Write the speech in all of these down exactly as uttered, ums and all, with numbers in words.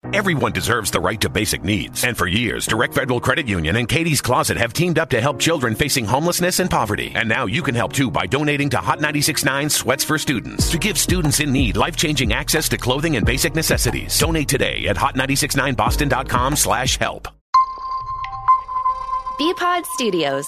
Everyone deserves the right to basic needs. And for years, Direct Federal Credit Union and Katie's Closet have teamed up to help children facing homelessness and poverty. And now you can help too by donating to Hot ninety-six point nine Sweats for Students to give students in need life-changing access to clothing and basic necessities. Donate today at hot nine six nine boston dot com slash help. B-Pod Studios.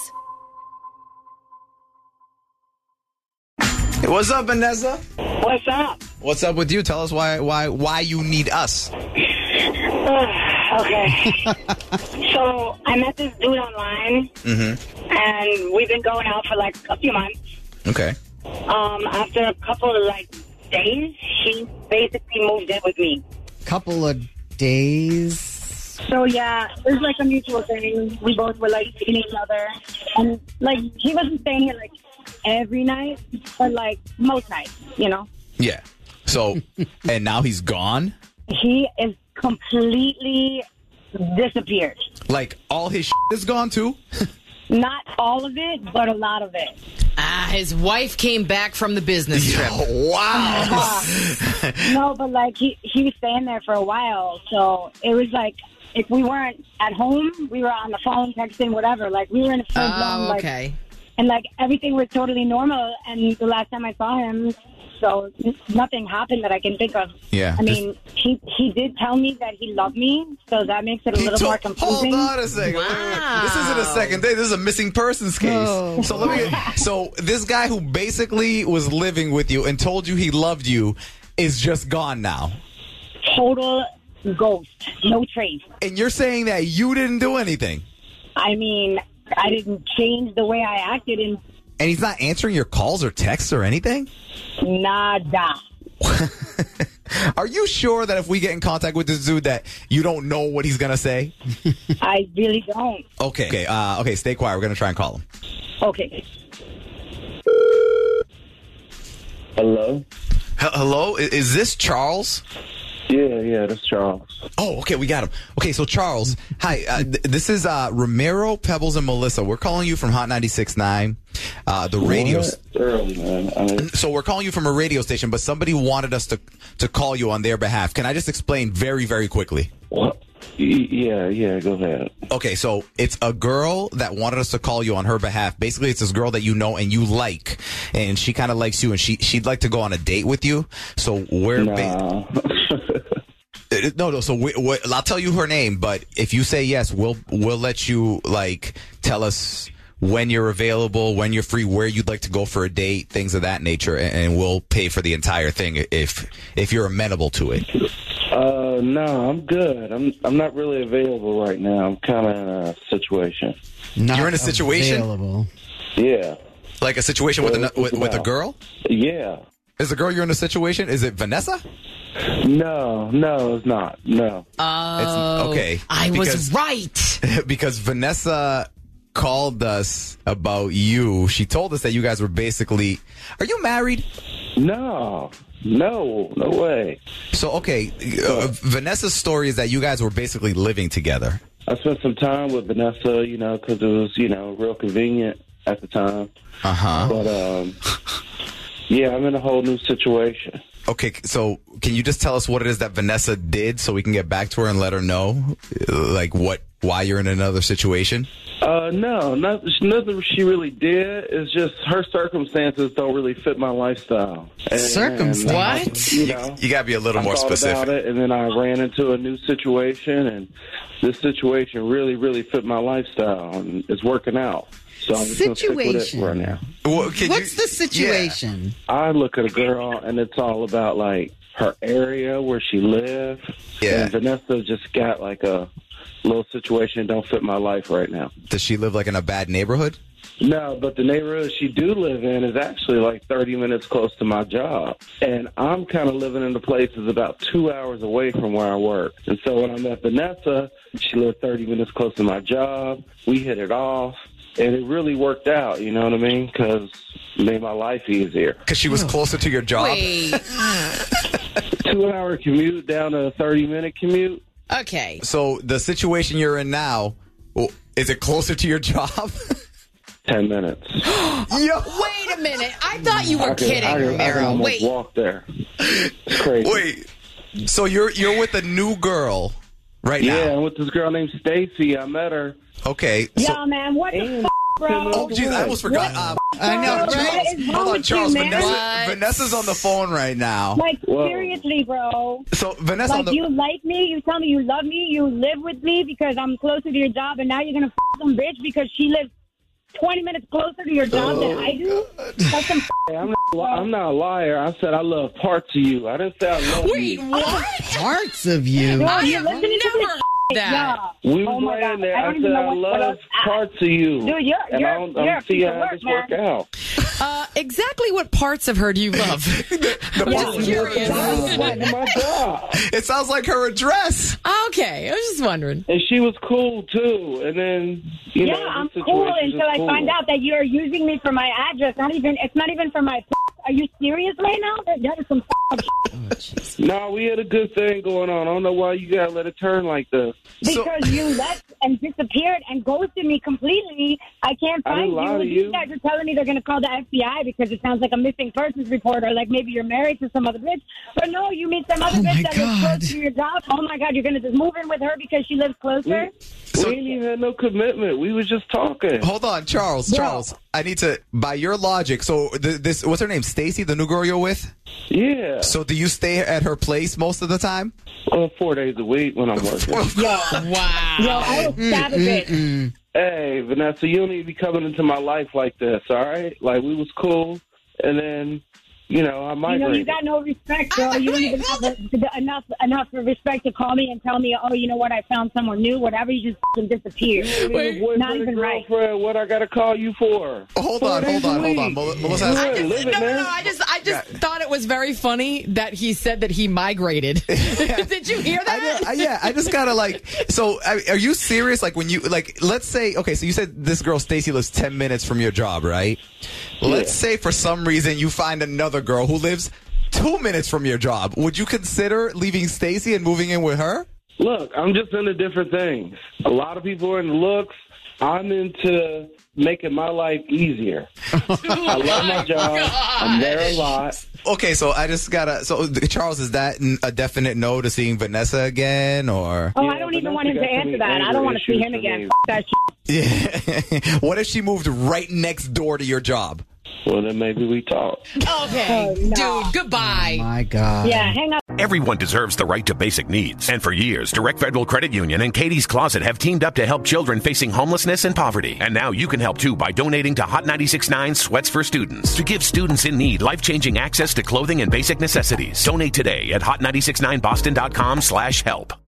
Hey, what's up, Vanessa? What's up? What's up with you? Tell us why why why you need us. Uh, okay. So I met this dude online, Mm-hmm. and we've been going out for like a few months. Okay. Um, after a couple of like days, he basically moved in with me. Couple of days. So yeah, it was like a mutual thing. We both were like seeing each other, and like he wasn't staying here like every night, but like most nights, you know. Yeah. So, and now he's gone? He is completely disappeared. Like, all his shit is gone, too? Not all of it, but a lot of it. Ah, his wife came back from the business trip. Wow. No, but like he, he was staying there for a while, so it was like if we weren't at home, we were on the phone, texting, whatever. Like we were in a full blown, Oh, like, okay. and like everything was totally normal. And the last time I saw him, so nothing happened that I can think of. Yeah, I just- mean, he he did tell me that he loved me, so that makes it a He little told- more confusing. Hold on a second. Wait, wait, wait. This isn't a second day. This is a missing persons case. Oh. So let me. Get, so this guy who basically was living with you and told you he loved you is just gone now. Total ghost, no trace. And you're saying that you didn't do anything. I mean, I didn't change the way I acted, and And he's not answering your calls or texts or anything? nada. Are you sure that if we get in contact with this dude that you don't know what he's going to say? I really don't. Okay. Okay, uh, okay, stay quiet. We're going to try and call him. Okay. Hello? H- hello? I- Is this Charles? Yeah, yeah, that's Charles. Oh, okay, we got him. Okay, so Charles, hi. Uh, th- this is uh, Ramiro, Pebbles, and Melissa. We're calling you from Hot ninety-six point nine, uh, the radio. What? Early, man. I mean, So we're calling you from a radio station, but somebody wanted us to to call you on their behalf. Can I just explain very, very quickly? what? Y- Yeah, yeah, go ahead. Okay, so it's a girl that wanted us to call you on her behalf. Basically, it's this girl that you know and you like, and she kind of likes you, and she she'd like to go on a date with you. So we're ba- Nah. Uh, no, no. So we, we, I'll tell you her name, but if you say yes, we'll we'll let you like tell us when you're available, when you're free, where you'd like to go for a date, things of that nature, and, and we'll pay for the entire thing if if you're amenable to it. uh, no, I'm good. I'm I'm not really available right now. I'm kind of in a situation. Not You're in a situation? available. Yeah. Like a situation with, Well, a, what's with it with a about? girl. Yeah. Is the girl you're in a situation? Is it Vanessa? No, no, it's not. No. Oh, okay, I because- was right. Because Vanessa called us about you. She told us that you guys were basically. Are you married? No. No. No way. So, okay, uh, Vanessa's story is that you guys were basically living together. I spent some time with Vanessa, you know, because it was, you know, real convenient at the time. Uh-huh. But, um, yeah, I'm in a whole new situation. Okay, so can you just tell us what it is that Vanessa did so we can get back to her and let her know, uh, like, what, why you're in another situation? Uh, no, not, nothing she really did. It's just her circumstances don't really fit my lifestyle. And, Circumstances? and, What? You know, You gotta be a little I more thought specific. about it, and then I ran into a new situation, and this situation really, really fit my lifestyle, and it's working out. So I'm just gonna stick with it Situation. right now. Well, can What's you- the situation? I look at a girl, and it's all about like her area where she lives. Yeah. And Vanessa just got like a little situation that don't fit my life right now. Yeah. Does she live, like, in a bad neighborhood? No, but the neighborhood she do live in is actually like thirty minutes close to my job. And I'm kind of living in a place that's about two hours away from where I work. And so when I met Vanessa, she lived thirty minutes close to my job. We hit it off. And it really worked out, you know what I mean? Because it made my life easier. Because she was closer to your job? Wait. Two-hour commute down to a thirty-minute commute. Okay. So the situation you're in now, well, is it closer to your job? Ten minutes. Yo, Wait a minute. I thought you were I could- kidding, I could- I could Romero. almost Wait. walk there. It's crazy. wait. So you're you're with a new girl right Yeah, now. I'm with this girl named Stacy. I met her. Okay. So, Yeah, man. What the And- f***, bro? oh, jeez, I almost forgot. Uh, I know, Bro, right? what is wrong hold on, with Charles. you, man? Vanessa, What? Vanessa's on the phone right now. Like, Whoa. seriously, bro. So Vanessa on Like, the you like me, you tell me you love me, you live with me because I'm closer to your job, and now you're going to f*** some bitch because she lives twenty minutes closer to your job than I do? That's some f***. Hey, I'm, not, li- I'm not a liar. I said I love parts of you. I didn't say I love Wait, you. what? Parts of you. No, I you're have listening to never this heard shit. that. Yeah. We Oh was my laying God. there. I I, don't said even know I what- what love else to parts of you. Dude, you're- and you're- I don't, you're I'm a see piece how of work, this man. work out. Uh, exactly what parts of her do you love? the Yeah. phone. Curious. That was my job. It sounds like her address. Okay, I was just wondering. And she was cool too. And then you Yeah, know, I'm the cool situation's until I cool. find out that you're using me for my address. Not even, it's not even for my. Are you serious right now? That, that is some. Shit. No, we had a good thing going on. I don't know why you gotta let it turn like this. So- Because you left and disappeared and ghosted me completely. I can't I didn't find lie you. to These you. guys are telling me they're going to call the F B I because it sounds like a missing persons report, or like maybe you're married to some other bitch. But no, you meet some other Oh my bitch that lives God. close to your job. Oh my God, you're going to just move in with her because she lives closer? We ain't even had no commitment. We was just talking. Hold on, Charles. Yeah. Charles, I need to. By your logic, so th- this what's her name? Stacy, the new girl you're with. Yeah. So do you stay at her place most of the time? Well, four days a week when I'm working. Wow. Yo, I will stab a bitch. Hey, Vanessa, you don't need to be coming into my life like this, all right? Like, we was cool, and then, you know, I You migrated. know, you got no respect, girl. You don't even have a, the, enough enough respect to call me and tell me, oh, you know what, I found someone new, whatever. You just f***ing disappear. Wait, boyfriend Not and even right. girlfriend, what I got to call you for? Hold Four on, days hold a on, hold week. on. Mel- Melissa You has- ain't Just- living no, no, there. no. I just, I just thought it was very funny that he said that he migrated. Did you hear I that? did- I- yeah, I just gotta like. So, I, are you serious? Like when you like, let's say, okay, so you said this girl Stacy lives ten minutes from your job, right? Let's say for some reason you find another girl who lives two minutes from your job. Would you consider leaving Stacy and moving in with her? Look, I'm just into different things. A lot of people are into looks. I'm into making my life easier. I love my job. I'm there a lot. Okay, so I just gotta. So Charles, is that a definite no to seeing Vanessa again, or? Oh, Yeah, I don't but even that's want him got to so answer many that. I anger don't want to see issues him for again. me. F- that shit. Yeah. What if she moved right next door to your job? Well, then maybe we talk. Okay, Oh, no. dude, goodbye. My God. Yeah, hang up. Everyone deserves the right to basic needs. And for years, Direct Federal Credit Union and Katie's Closet have teamed up to help children facing homelessness and poverty. And now you can help too by donating to Hot ninety-six point nine Sweats for Students to give students in need life-changing access to clothing and basic necessities. Donate today at hot nine six nine boston dot com slash help.